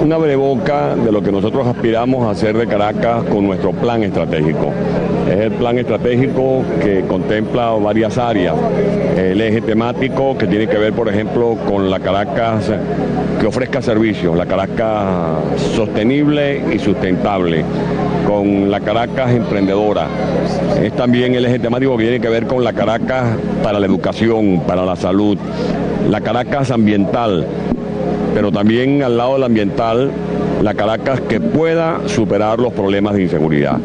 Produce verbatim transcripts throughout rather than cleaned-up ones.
un abreboca de lo que nosotros aspiramos a hacer de Caracas con nuestro plan estratégico. Es el plan estratégico que contempla varias áreas. El eje temático que tiene que ver, por ejemplo, con la Caracas que ofrezca servicios, la Caracas sostenible y sustentable, con la Caracas emprendedora. Es también el eje temático que tiene que ver con la Caracas para la educación, para la salud, la Caracas ambiental, pero también al lado del ambiental, la Caracas que pueda superar los problemas de inseguridad.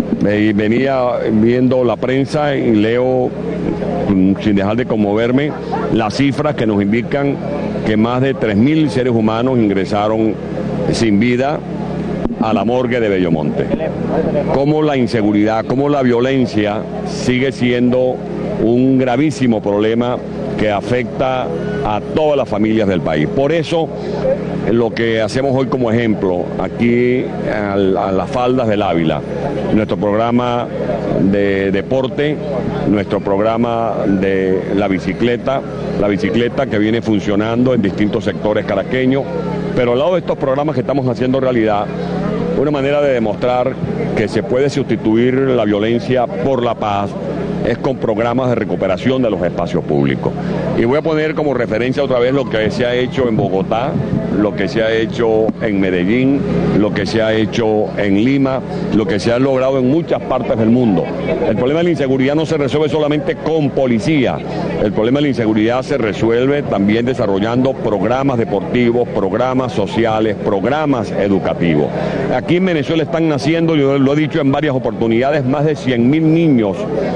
Venía viendo la prensa y leo, sin dejar de conmoverme, las cifras que nos indican que más de tres mil seres humanos ingresaron sin vida a la morgue de Bellomonte. Cómo la inseguridad, cómo la violencia sigue siendo un gravísimo problema que afecta a todas las familias del país. Por eso, lo que hacemos hoy como ejemplo, aquí a las faldas del Ávila, nuestro programa de deporte, nuestro programa de la bicicleta, la bicicleta que viene funcionando en distintos sectores caraqueños, pero al lado de estos programas que estamos haciendo realidad, una manera de demostrar que se puede sustituir la violencia por la paz es con programas de recuperación de los espacios públicos. Y voy a poner como referencia otra vez lo que se ha hecho en Bogotá, lo que se ha hecho en Medellín, lo que se ha hecho en Lima, lo que se ha logrado en muchas partes del mundo. El problema de la inseguridad no se resuelve solamente con policía, el problema de la inseguridad se resuelve también desarrollando programas deportivos, programas sociales, programas educativos. Aquí en Venezuela están naciendo, yo lo he dicho en varias oportunidades, más de cien mil niños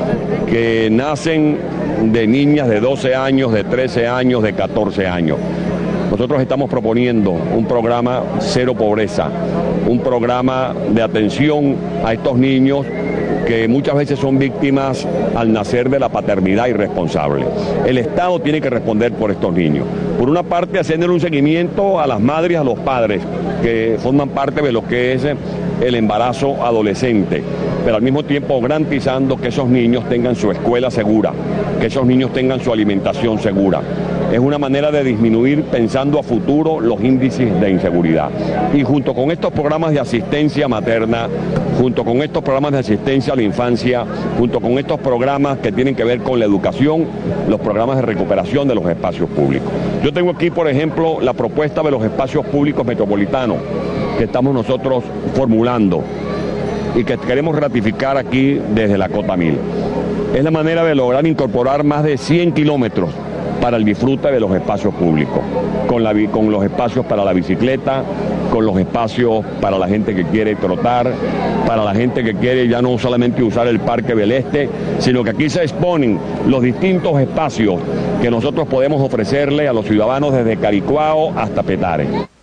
que nacen de niñas de doce años, de trece años, de catorce años. Nosotros estamos proponiendo un programa cero pobreza, un programa de atención a estos niños que muchas veces son víctimas al nacer de la paternidad irresponsable. El Estado tiene que responder por estos niños. Por una parte, haciendo un seguimiento a las madres y a los padres que forman parte de lo que es el embarazo adolescente, pero al mismo tiempo garantizando que esos niños tengan su escuela segura, que esos niños tengan su alimentación segura. Es una manera de disminuir, pensando a futuro, los índices de inseguridad. Y junto con estos programas de asistencia materna, junto con estos programas de asistencia a la infancia, junto con estos programas que tienen que ver con la educación, los programas de recuperación de los espacios públicos. Yo tengo aquí, por ejemplo, la propuesta de los espacios públicos metropolitanos que estamos nosotros formulando y que queremos ratificar aquí desde la Cota Mil. Es la manera de lograr incorporar más de cien kilómetros para el disfrute de los espacios públicos, con, la, con los espacios para la bicicleta, con los espacios para la gente que quiere trotar, para la gente que quiere ya no solamente usar el Parque del Este, sino que aquí se exponen los distintos espacios que nosotros podemos ofrecerle a los ciudadanos desde Caricuao hasta Petare.